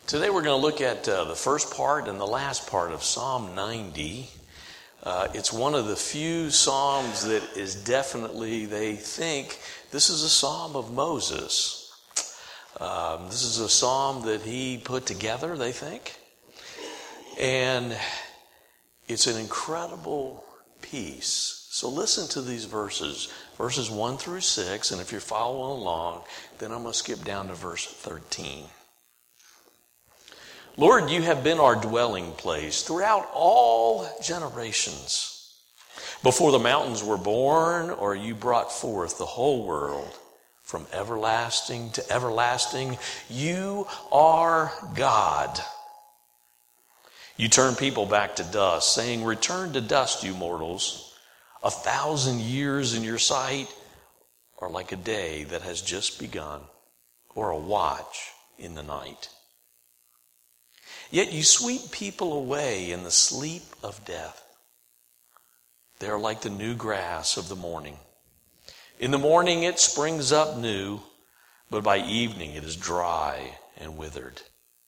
Today we're going to look at the first part and the last part of Psalm 90. It's one of the few psalms that is definitely, they think, this is a psalm of Moses. This is a psalm that he put together, they think. And it's an incredible piece. So listen to these verses 1 through 6, and if you're following along, then I'm going to skip down to verse 13. Lord, you have been our dwelling place throughout all generations. Before the mountains were born, or you brought forth the whole world, from everlasting to everlasting, you are God. You turn people back to dust, saying, return to dust, you mortals. 1,000 years in your sight are like a day that has just begun, or a watch in the night. Yet you sweep people away in the sleep of death. They are like the new grass of the morning. In the morning it springs up new, but by evening it is dry and withered.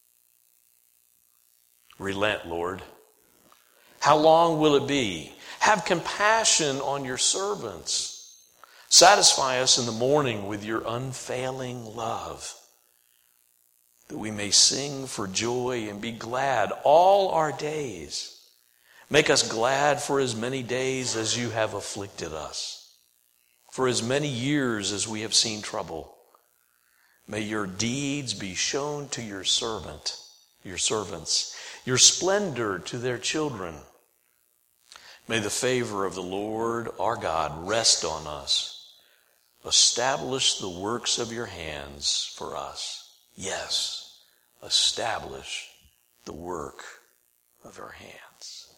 Relent, Lord. How long will it be? Have compassion on your servants. Satisfy us in the morning with your unfailing love, that we may sing for joy and be glad all our days. Make us glad for as many days as you have afflicted us, for as many years as we have seen trouble. May your deeds be shown to your servants, your splendor to their children. May the favor of the Lord our God rest on us. Establish the works of your hands for us. Yes, establish the work of our hands.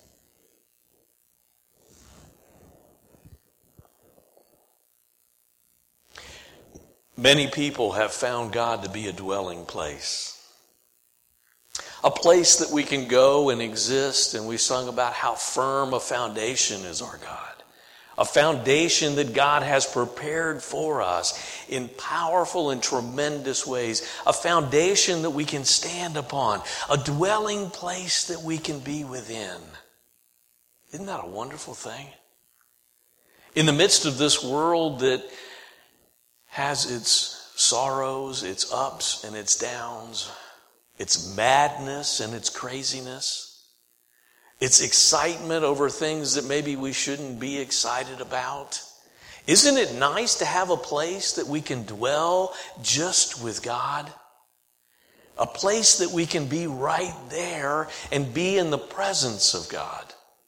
Many people have found God to be a dwelling place. A place that we can go and exist, and we sung about how firm a foundation is our God. A foundation that God has prepared for us in powerful and tremendous ways. A foundation that we can stand upon. A dwelling place that we can be within. Isn't that a wonderful thing? In the midst of this world that has its sorrows, its ups and its downs, its madness and its craziness, its excitement over things that maybe we shouldn't be excited about. Isn't it nice to have a place that we can dwell just with God? A place that we can be right there and be in the presence of God.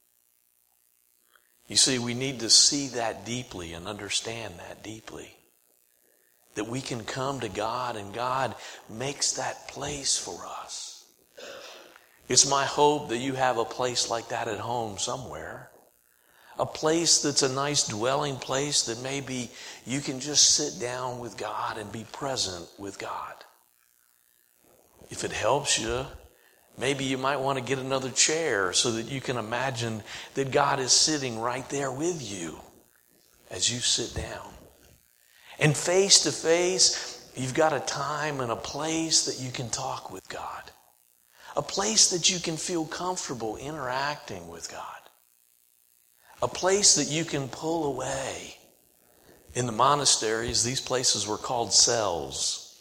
You see, we need to see that deeply and understand that deeply. That we can come to God and God makes that place for us. It's my hope that you have a place like that at home somewhere. A place that's a nice dwelling place that maybe you can just sit down with God and be present with God. If it helps you, maybe you might want to get another chair so that you can imagine that God is sitting right there with you as you sit down. And face to face, you've got a time and a place that you can talk with God. A place that you can feel comfortable interacting with God. A place that you can pull away. In the monasteries, these places were called cells.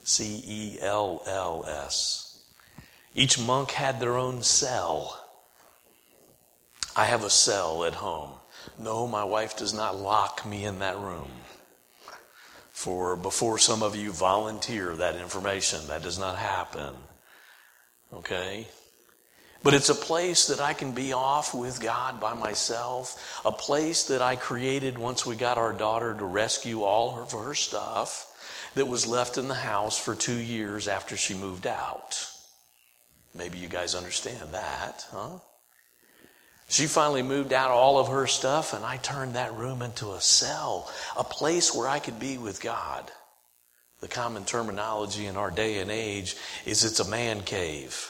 C-E-L-L-S. Each monk had their own cell. I have a cell at home. No, my wife does not lock me in that room. For before some of you volunteer that information, that does not happen. Okay? But it's a place that I can be off with God by myself. A place that I created once we got our daughter to rescue all of her stuff that was left in the house for 2 years after she moved out. Maybe you guys understand that, huh? She finally moved out all of her stuff, and I turned that room into a cell, a place where I could be with God. The common terminology in our day and age is it's a man cave.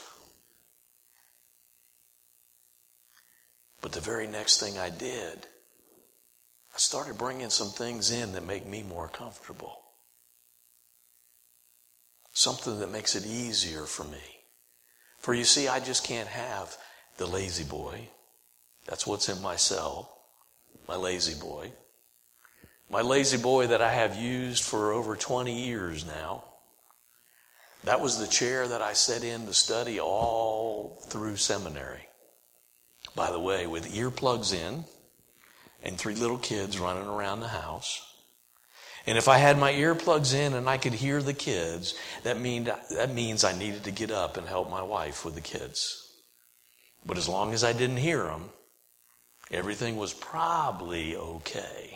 But the very next thing I did, I started bringing some things in that make me more comfortable. Something that makes it easier for me. For you see, I just can't have the lazy boy. That's what's in my cell, my lazy boy. My lazy boy that I have used for over 20 years now. That was the chair that I sat in to study all through seminary. By the way, with earplugs in and 3 little kids running around the house. And if I had my earplugs in and I could hear the kids, that means I needed to get up and help my wife with the kids. But as long as I didn't hear them, everything was probably okay.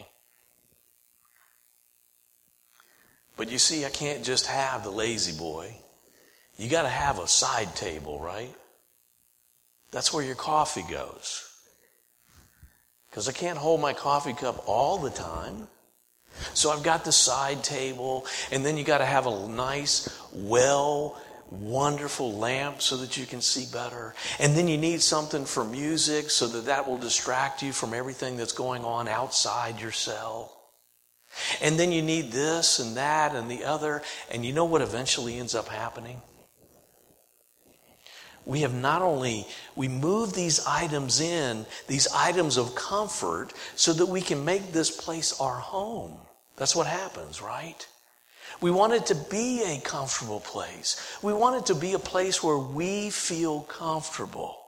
But you see, I can't just have the lazy boy. You got to have a side table, right? That's where your coffee goes. Because I can't hold my coffee cup all the time. So I've got the side table, and then you got to have a nice, wonderful lamp so that you can see better. And then you need something for music so that will distract you from everything that's going on outside your cell. And then you need this and that and the other. And you know what eventually ends up happening? We move these items in, these items of comfort, so that we can make this place our home. That's what happens, right? We want it to be a comfortable place. We want it to be a place where we feel comfortable.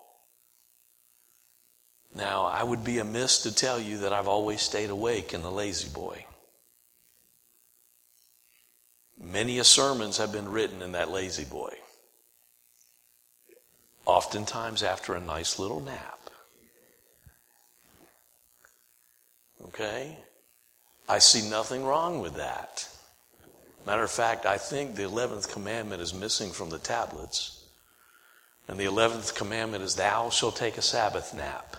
Now, I would be amiss to tell you that I've always stayed awake in the lazy boy. Many sermons have been written in that lazy boy. Oftentimes after a nice little nap. Okay? I see nothing wrong with that. Matter of fact, I think the 11th commandment is missing from the tablets. And the 11th commandment is, thou shalt take a Sabbath nap.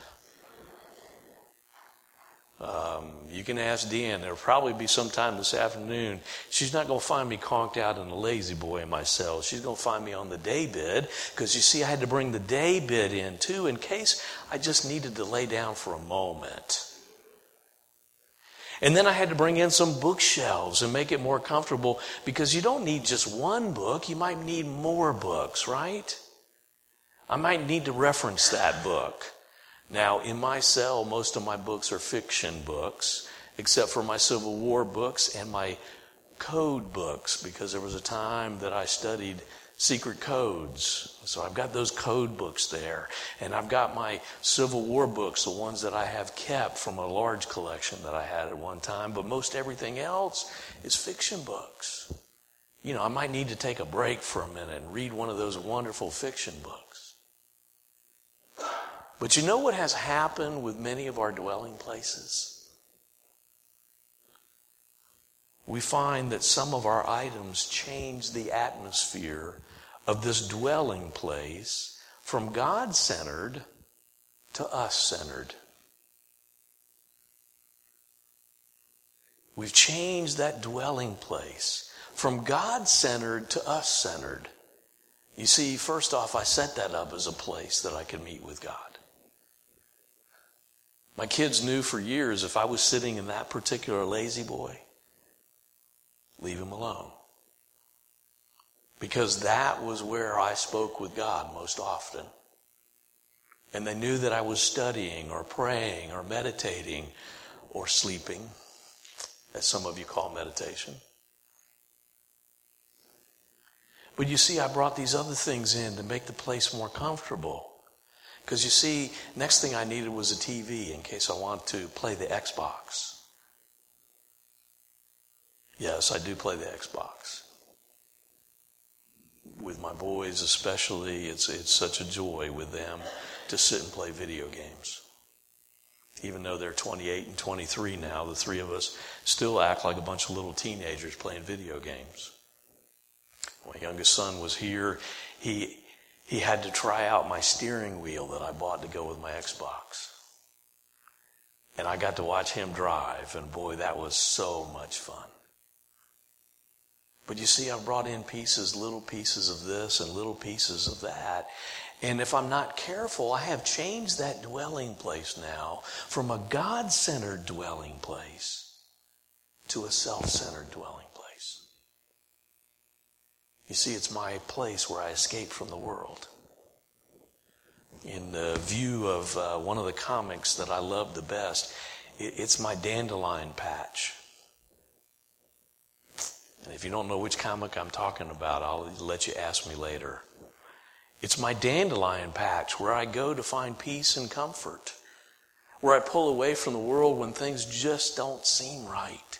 You can ask Deanne. There'll probably be some time this afternoon. She's not going to find me conked out in the lazy boy in my cell. She's going to find me on the day bed, because you see, I had to bring the day bed in too in case I just needed to lay down for a moment. And then I had to bring in some bookshelves and make it more comfortable, because you don't need just one book. You might need more books, right? I might need to reference that book. Now, in my cell, most of my books are fiction books, except for my Civil War books and my code books, because there was a time that I studied secret codes. So I've got those code books there. And I've got my Civil War books, the ones that I have kept from a large collection that I had at one time. But most everything else is fiction books. You know, I might need to take a break for a minute and read one of those wonderful fiction books. But you know what has happened with many of our dwelling places? We find that some of our items change the atmosphere of this dwelling place from God-centered to us-centered. We've changed that dwelling place from God-centered to us-centered. You see, first off, I set that up as a place that I could meet with God. My kids knew for years if I was sitting in that particular lazy boy, leave him alone. Because that was where I spoke with God most often. And they knew that I was studying or praying or meditating or sleeping, as some of you call meditation. But you see, I brought these other things in to make the place more comfortable. Because you see, next thing I needed was a TV in case I want to play the Xbox. Yes, I do play the Xbox. With my boys especially, it's such a joy with them to sit and play video games. Even though they're 28 and 23 now, the three of us still act like a bunch of little teenagers playing video games. My youngest son was here. He had to try out my steering wheel that I bought to go with my Xbox. And I got to watch him drive, and boy, that was so much fun. But you see, I've brought in little pieces of this and little pieces of that. And if I'm not careful, I have changed that dwelling place now from a God-centered dwelling place to a self-centered dwelling place. You see, it's my place where I escape from the world. in the view of one of the comics that I love the best. It's my dandelion patch. And if you don't know which comic I'm talking about, I'll let you ask me later. It's my dandelion patch where I go to find peace and comfort, where I pull away from the world when things just don't seem right.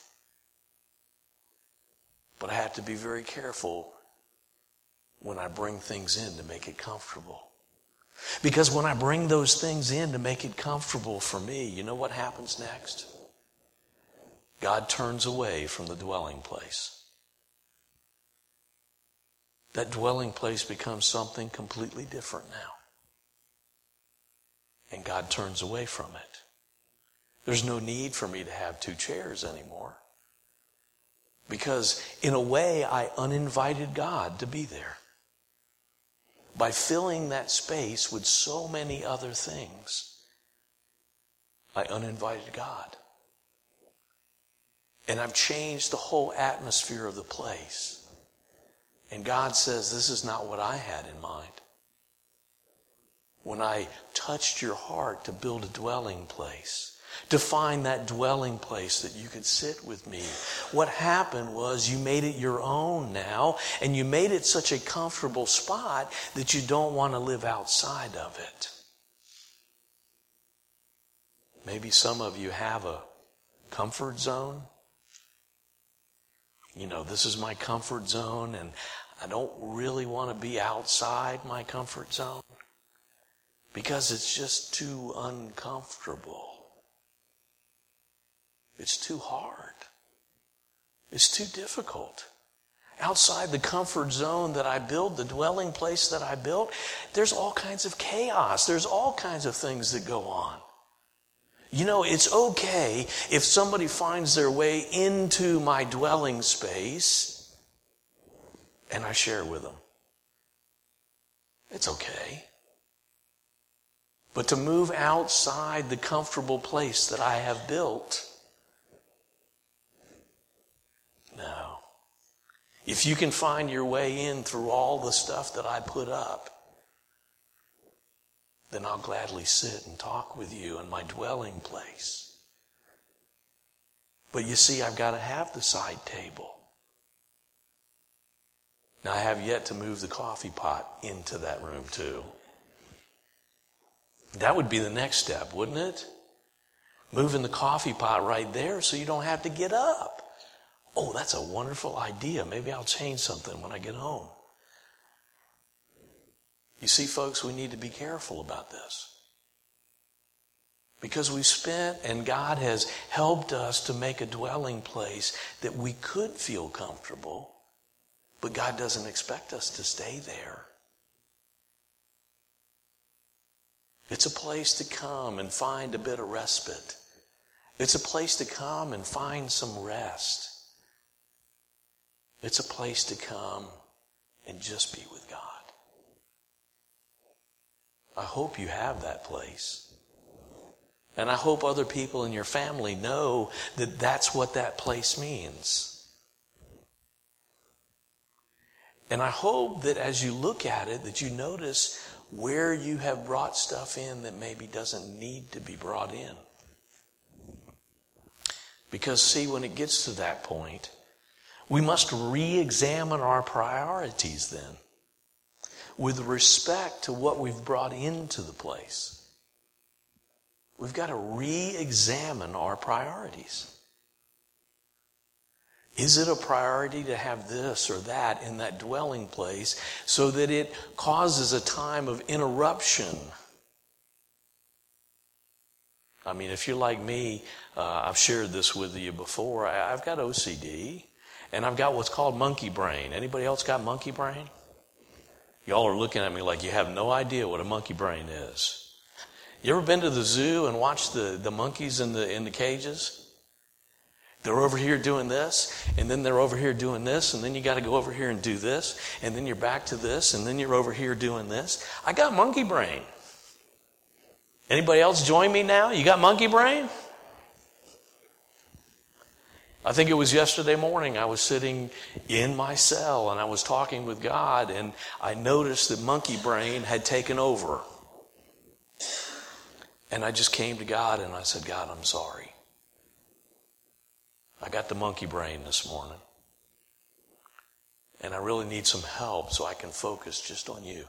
But I have to be very careful when I bring things in to make it comfortable. Because when I bring those things in to make it comfortable for me, you know what happens next? God turns away from the dwelling place. That dwelling place becomes something completely different now. And God turns away from it. There's no need for me to have 2 chairs anymore. Because in a way, I uninvited God to be there. By filling that space with so many other things, I uninvited God. And I've changed the whole atmosphere of the place. And God says, this is not what I had in mind. When I touched your heart to build a dwelling place, to find that dwelling place that you could sit with me, what happened was you made it your own now, and you made it such a comfortable spot that you don't want to live outside of it. Maybe some of you have a comfort zone. You know, this is my comfort zone, and I don't really want to be outside my comfort zone because it's just too uncomfortable. It's too hard. It's too difficult. Outside the comfort zone that I built, the dwelling place that I built, there's all kinds of chaos. There's all kinds of things that go on. You know, it's okay if somebody finds their way into my dwelling space and I share with them. It's okay. But to move outside the comfortable place that I have built, no. If you can find your way in through all the stuff that I put up, then I'll gladly sit and talk with you in my dwelling place. But you see, I've got to have the side table. Now, I have yet to move the coffee pot into that room too. That would be the next step, wouldn't it? Moving the coffee pot right there so you don't have to get up. Oh, that's a wonderful idea. Maybe I'll change something when I get home. You see, folks, we need to be careful about this. Because we've spent, and God has helped us to make a dwelling place that we could feel comfortable, but God doesn't expect us to stay there. It's a place to come and find a bit of respite. It's a place to come and find some rest. It's a place to come and just be with God. I hope you have that place. And I hope other people in your family know that that's what that place means. And I hope that as you look at it, that you notice where you have brought stuff in that maybe doesn't need to be brought in. Because see, when it gets to that point, we must re-examine our priorities then, with respect to what we've brought into the place. We've got to re-examine our priorities. Is it a priority to have this or that in that dwelling place so that it causes a time of interruption? I mean, if you're like me, I've shared this with you before. I've got OCD, and I've got what's called monkey brain. Anybody else got monkey brain? Y'all are looking at me like you have no idea what a monkey brain is. You ever been to the zoo and watched the monkeys in the cages? They're over here doing this, and then they're over here doing this, and then you got to go over here and do this, and then you're back to this, and then you're over here doing this. I got monkey brain. Anybody else join me now? You got monkey brain? I think it was yesterday morning I was sitting in my cell and I was talking with God, and I noticed that monkey brain had taken over. And I just came to God and I said, God, I'm sorry. I got the monkey brain this morning. And I really need some help so I can focus just on you.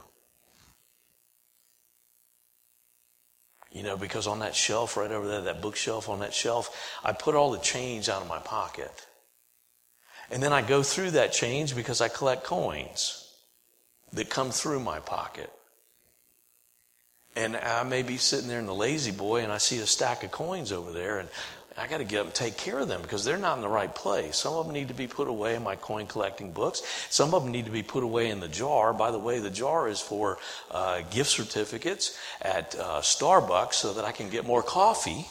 You know, because on that shelf right over there, that bookshelf on that shelf, I put all the change out of my pocket. And then I go through that change because I collect coins that come through my pocket. And I may be sitting there in the lazy boy and I see a stack of coins over there and I got to get up and take care of them because they're not in the right place. Some of them need to be put away in my coin collecting books. Some of them need to be put away in the jar. By the way, the jar is for gift certificates at Starbucks so that I can get more coffee.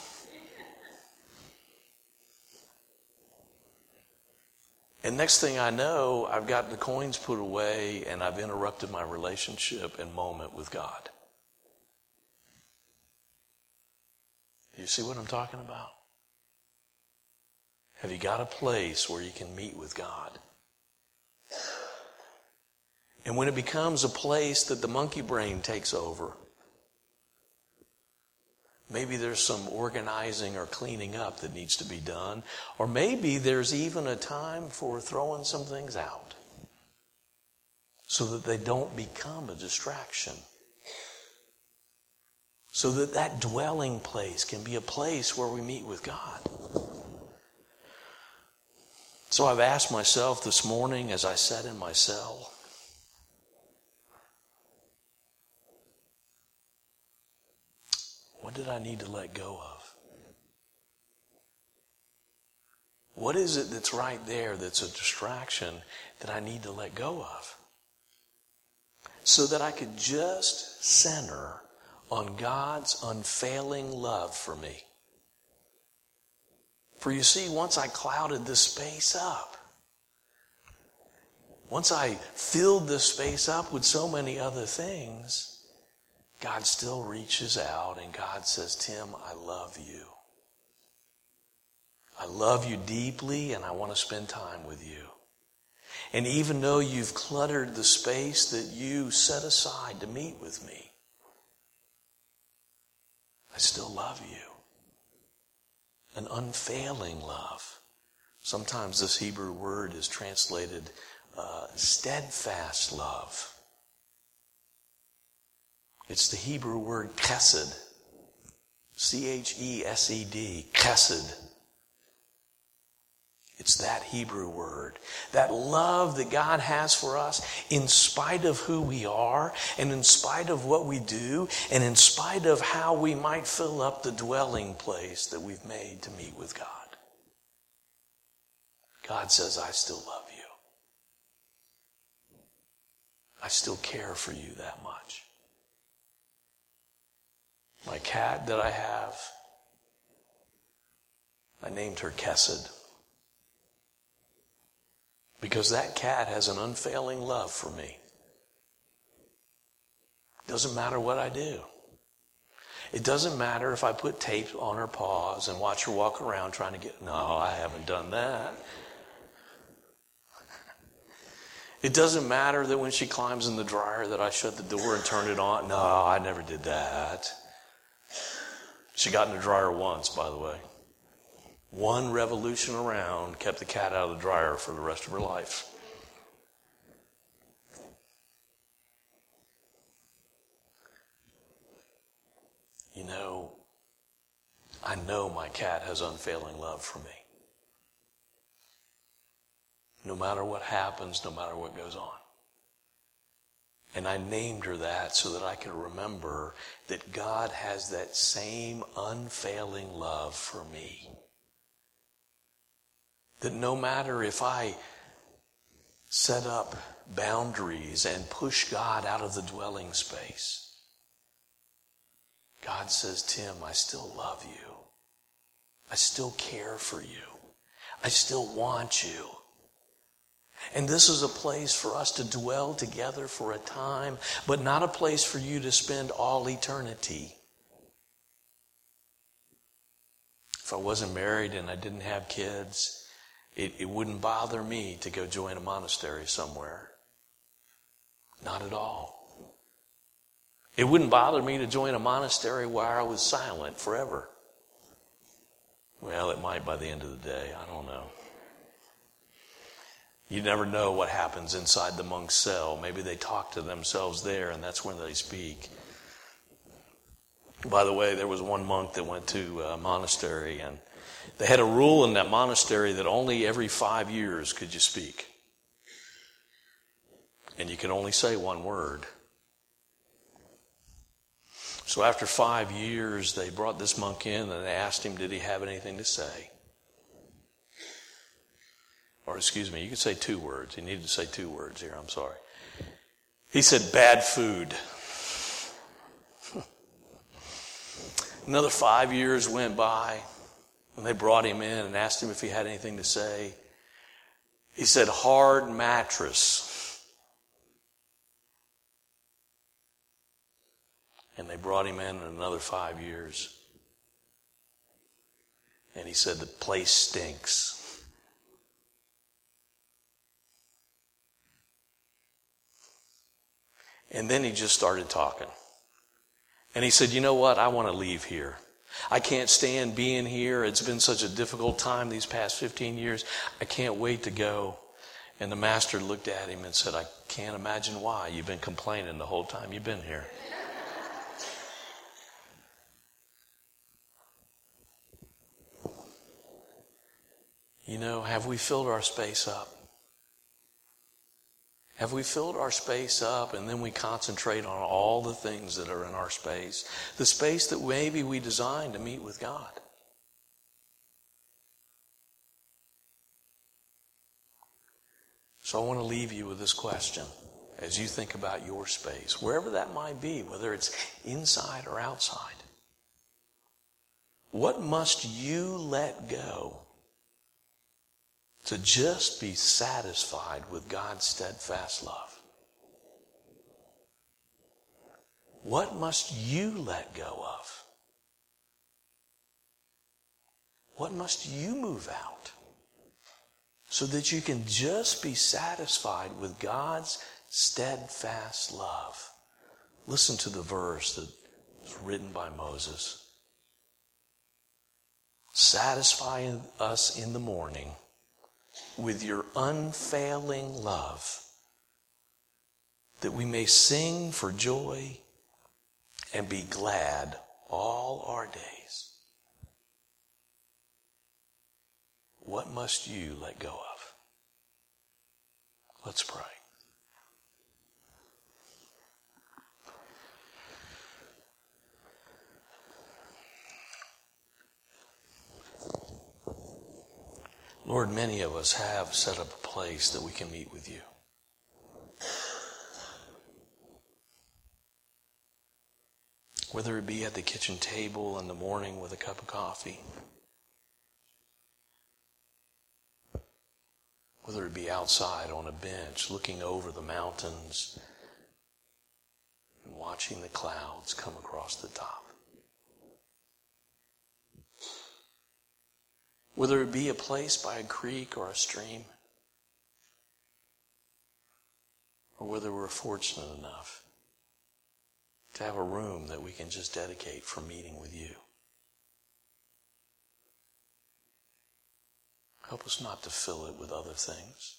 And next thing I know, I've got the coins put away and I've interrupted my relationship and moment with God. You see what I'm talking about? Have you got a place where you can meet with God? And when it becomes a place that the monkey brain takes over, maybe there's some organizing or cleaning up that needs to be done. Or maybe there's even a time for throwing some things out so that they don't become a distraction. So that that dwelling place can be a place where we meet with God. So I've asked myself this morning as I sat in my cell, what did I need to let go of? What is it that's right there that's a distraction that I need to let go of? So that I could just center on God's unfailing love for me. For you see, once I clouded this space up, once I filled this space up with so many other things, God still reaches out and God says, Tim, I love you. I love you deeply and I want to spend time with you. And even though you've cluttered the space that you set aside to meet with me, I still love you. An unfailing love. Sometimes this Hebrew word is translated steadfast love. It's the Hebrew word chesed. C-H-E-S-E-D. Chesed. It's that Hebrew word. That love that God has for us in spite of who we are and in spite of what we do and in spite of how we might fill up the dwelling place that we've made to meet with God. God says, I still love you. I still care for you that much. My cat that I have, I named her Chesed. Because that cat has an unfailing love for me. Doesn't matter what I do. It doesn't matter if I put tape on her paws and watch her walk around trying to get... No, I haven't done that. It doesn't matter that when she climbs in the dryer that I shut the door and turn it on. No, I never did that. She got in the dryer once, by the way. One revolution around kept the cat out of the dryer for the rest of her life. You know, I know my cat has unfailing love for me. No matter what happens, no matter what goes on. And I named her that so that I could remember that God has that same unfailing love for me. That no matter if I set up boundaries and push God out of the dwelling space, God says, Tim, I still love you. I still care for you. I still want you. And this is a place for us to dwell together for a time, but not a place for you to spend all eternity. If I wasn't married and I didn't have kids, it wouldn't bother me to go join a monastery somewhere. Not at all. It wouldn't bother me to join a monastery where I was silent forever. Well, it might by the end of the day. I don't know. You never know what happens inside the monk's cell. Maybe they talk to themselves there, and that's when they speak. By the way, there was one monk that went to a monastery, and they had a rule in that monastery that only every 5 years could you speak. And you could only say one word. So after 5 years, they brought this monk in and they asked him, did he have anything to say? Or excuse me, you could say 2 words. He needed to say 2 words here, I'm sorry. He said, bad food. Another 5 years went by, and they brought him in and asked him if he had anything to say. He said, hard mattress. And they brought him in another 5 years. And he said, the place stinks. And then he just started talking. And he said, you know what? I want to leave here. I can't stand being here. It's been such a difficult time these past 15 years. I can't wait to go. And the master looked at him and said, I can't imagine why. You've been complaining the whole time you've been here. You know, have we filled our space up? Have we filled our space up and then we concentrate on all the things that are in our space? The space that maybe we designed to meet with God. So I want to leave you with this question as you think about your space, wherever that might be, whether it's inside or outside. What must you let go to just be satisfied with God's steadfast love? What must you let go of? What must you move out so that you can just be satisfied with God's steadfast love? Listen to the verse that was written by Moses. Satisfy us in the morning with your unfailing love, that we may sing for joy and be glad all our days. What must you let go of? Let's pray. Lord, many of us have set up a place that we can meet with you. Whether it be at the kitchen table in the morning with a cup of coffee, whether it be outside on a bench looking over the mountains and watching the clouds come across the top. Whether it be a place by a creek or a stream, or whether we're fortunate enough to have a room that we can just dedicate for meeting with you. Help us not to fill it with other things.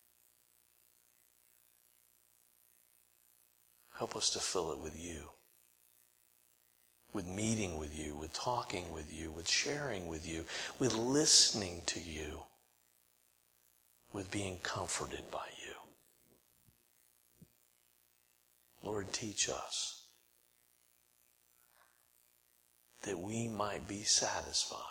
Help us to fill it with you. With meeting with you, with talking with you, with sharing with you, with listening to you, with being comforted by you. Lord, teach us that we might be satisfied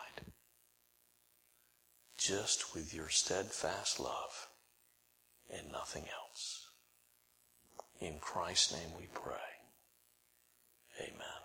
just with your steadfast love and nothing else. In Christ's name we pray. Amen.